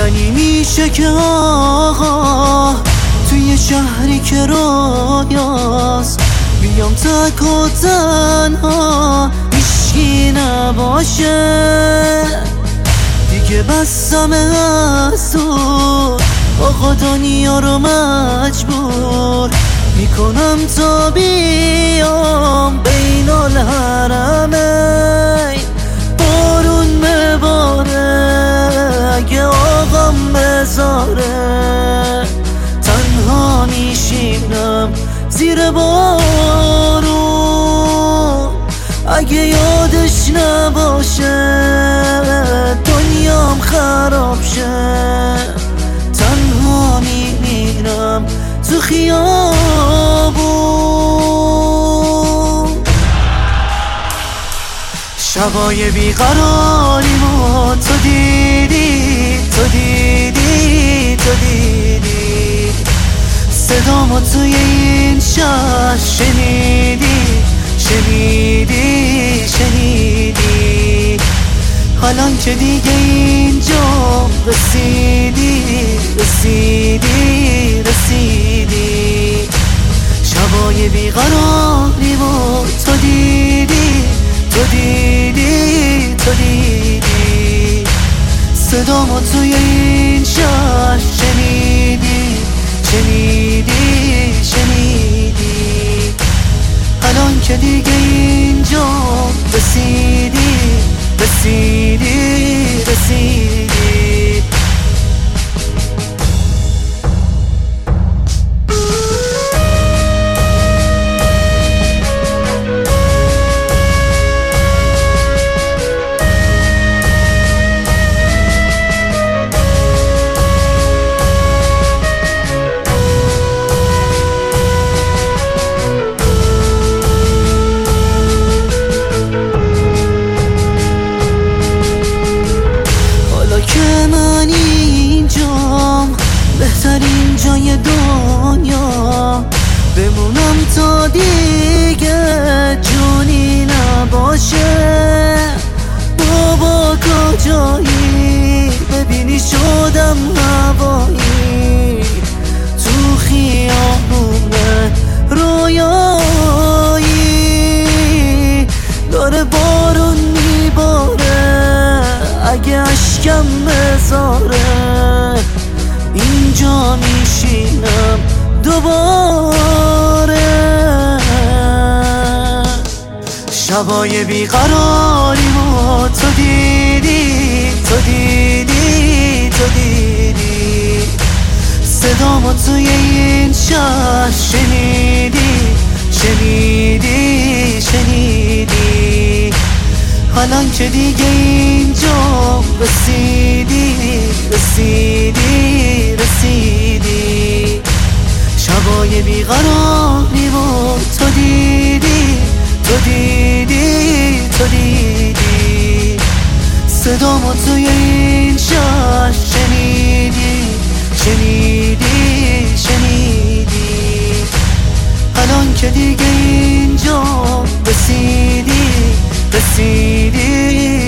منی میشه که آقا توی شهری که رویاست بیام تک و تنها هیچکی نباشه دیگه بسم از تو آقا دنیا رو مجبور میکنم تا بیام بین الحرمین بارون بباره اگه آقام بذاره تنها میشینم زیر بارون اگه یادش نباشه دنیام خراب شه تنها میمیرم تو خیابون شبای بیقراریمو تو دیدی صدامو توی این شهر شنیدی حالان که دیگه اینجا رسیدی شبای بیقراریمو تو دیدی صدامو توی این شهر شنیدی الان که دیگه اینجا رسیدی من اینجام بهترین جای دنیا بمونم تا دیگه جونی نباشه بابا کجایی ببینی شدم هوایی تو خیابون رویایی داره بارون میباره اگه اشکم بذاره اینجا میشینم دوباره شبای بیقراریمو تو دیدی صدامو توی این شهر شنیدی حالان که دیگه اینجا رسیدی شبای بیقراریمو تو دیدی صدامو توی این شهر شنیدی الان که دیگه اینجا رسیدی